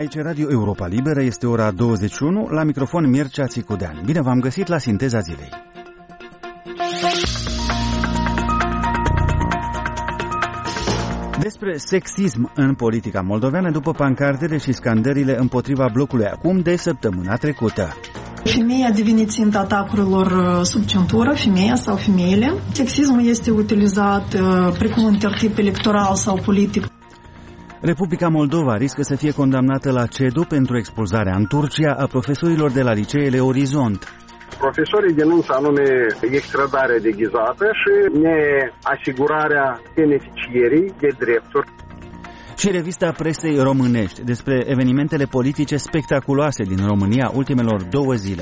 Aici Radio Europa Liberă, este ora 21, la microfon Mircea Țicudean. Bine v-am găsit la Sinteza Zilei. Despre sexism în politica moldoveană după pancartele și scandările împotriva blocului acum de săptămâna trecută. Femeia a devenit ținta atacurilor sub centură, femeia sau femeile. Sexismul este utilizat precum un tertip electoral sau politic. Republica Moldova riscă să fie condamnată la CEDU pentru expulzarea în Turcia a profesorilor de la liceele Orizont. Profesorii denunță anume extradare deghizată și neasigurarea beneficierii de drepturi. Și revista presei românești despre evenimentele politice spectaculoase din România ultimelor 2 zile.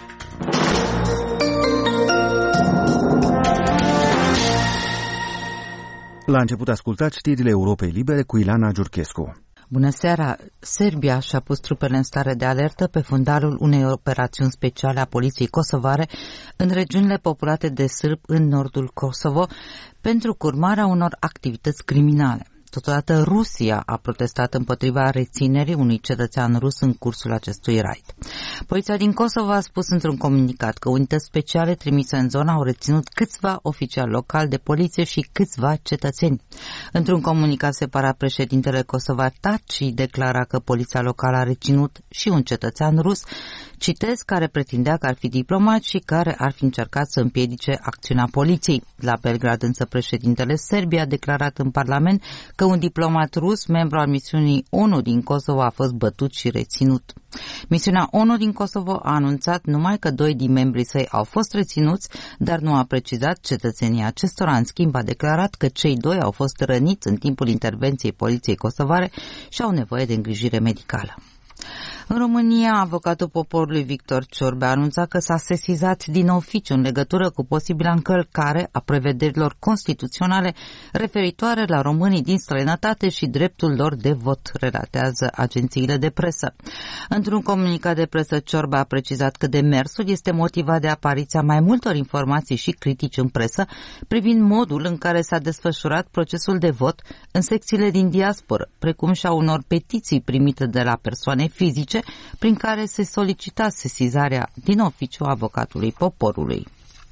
La început ascultați știrile Europei Libere cu Ilana Giurchescu. Bună seara! Serbia și-a pus trupele în stare de alertă pe fundalul unei operațiuni speciale a poliției kosovare în regiunile populate de sârbi în nordul Kosovo pentru curmarea unor activități criminale. Totodată Rusia a protestat împotriva reținerii unui cetățean rus în cursul acestui raid. Poliția din Kosovo a spus într-un comunicat că unități speciale trimise în zonă au reținut câțiva oficiali locali de poliție și câțiva cetățeni. Într-un comunicat separat, președintele Kosovo Taci declara că poliția locală a reținut și un cetățean rus, citez, care pretindea că ar fi diplomat și care ar fi încercat să împiedice acțiunea poliției. La Belgrad însă președintele Serbiei a declarat în Parlament că un diplomat rus, membru al misiunii ONU din Kosovo, a fost bătut și reținut. Misiunea ONU din Kosovo a anunțat numai că 2 din membrii săi au fost reținuți, dar nu a precizat cetățenia acestora. În schimb, a declarat că cei 2 au fost răniți în timpul intervenției poliției kosovare și au nevoie de îngrijire medicală. În România, avocatul poporului Victor Ciorbe a anunțat că s-a sesizat din oficiu în legătură cu posibila încălcare a prevederilor constituționale referitoare la românii din străinătate și dreptul lor de vot, relatează agențiile de presă. Într-un comunicat de presă, Ciorbe a precizat că demersul este motivat de apariția mai multor informații și critici în presă privind modul în care s-a desfășurat procesul de vot în secțiile din diasporă, precum și a unor petiții primite de la persoane fizice prin care se solicita sesizarea din oficiu avocatului poporului.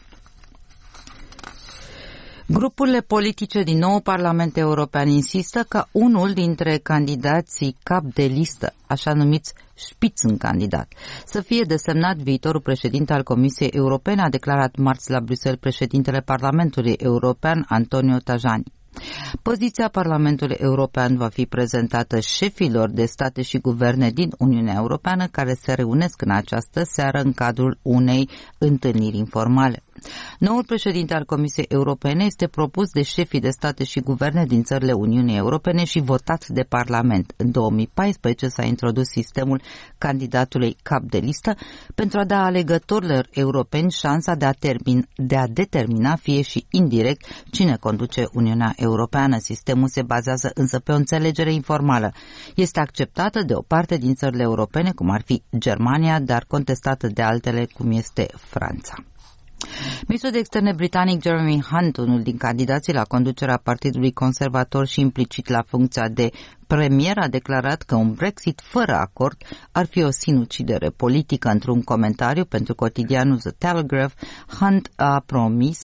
Grupurile politice din nou Parlament European insistă că unul dintre candidații cap de listă, așa numiți Spitzenkandidat, să fie desemnat viitorul președinte al Comisiei Europene, a declarat marți la Bruxelles președintele Parlamentului European Antonio Tajani. Poziția Parlamentului European va fi prezentată șefilor de state și guverne din Uniunea Europeană care se reunesc în această seară în cadrul unei întâlniri informale. Noul președinte al Comisiei Europene este propus de șefii de state și guverne din țările Uniunii Europene și votat de Parlament. În 2014 s-a introdus sistemul candidatului cap de listă pentru a da alegătorilor europeni șansa de a determina, fie și indirect, cine conduce Uniunea Europeană. Sistemul se bazează însă pe o înțelegere informală. Este acceptată de o parte din țările europene, cum ar fi Germania, dar contestată de altele, cum este Franța. Ministrul de Externe britanic Jeremy Hunt, unul din candidații la conducerea Partidului Conservator și implicit la funcția de premier, a declarat că un Brexit fără acord ar fi o sinucidere politică. Într-un comentariu pentru cotidianul The Telegraph, Hunt a promis